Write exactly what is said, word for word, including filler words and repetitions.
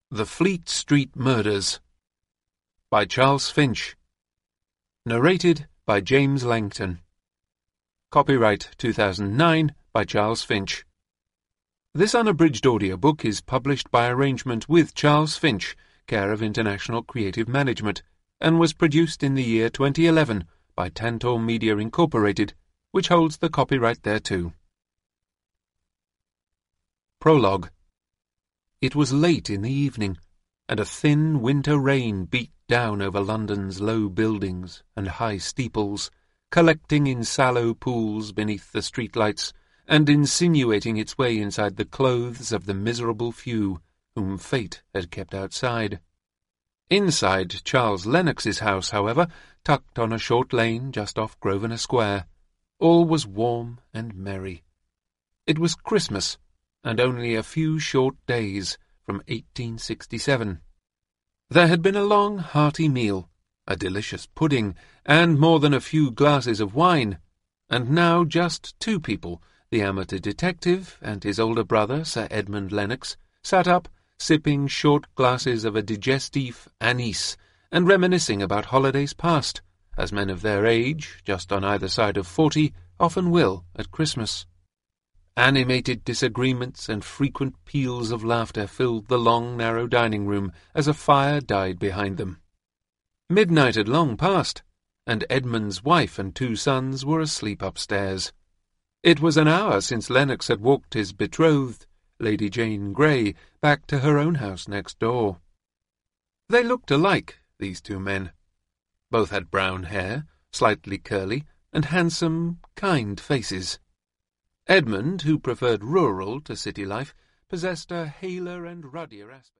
The Fleet Street Murders by Charles Finch. Narrated by James Langton. Copyright two thousand nine by Charles Finch. This unabridged audiobook is published by arrangement with Charles Finch, care of International Creative Management, and was produced in the year twenty eleven by Tantor Media Incorporated, which holds the copyright thereto. Prologue. It was late in the evening, and a thin winter rain beat down over London's low buildings and high steeples, collecting in sallow pools beneath the streetlights, and insinuating its way inside the clothes of the miserable few whom fate had kept outside. Inside Charles Lennox's house, however, tucked on a short lane just off Grosvenor Square, all was warm and merry. It was Christmas, and only a few short days from eighteen sixty-seven. There had been a long, hearty meal, a delicious pudding, and more than a few glasses of wine, and now just two people, the amateur detective and his older brother, Sir Edmund Lennox, sat up, sipping short glasses of a digestif anise, and reminiscing about holidays past, as men of their age, just on either side of forty, often will at Christmas. Animated disagreements and frequent peals of laughter filled the long, narrow dining room as a fire died behind them. Midnight had long passed, and Edmund's wife and two sons were asleep upstairs. It was an hour since Lennox had walked his betrothed, Lady Jane Grey, back to her own house next door. They looked alike, these two men. Both had brown hair, slightly curly, and handsome, kind faces. Edmund, who preferred rural to city life, possessed a haler and ruddier aspect.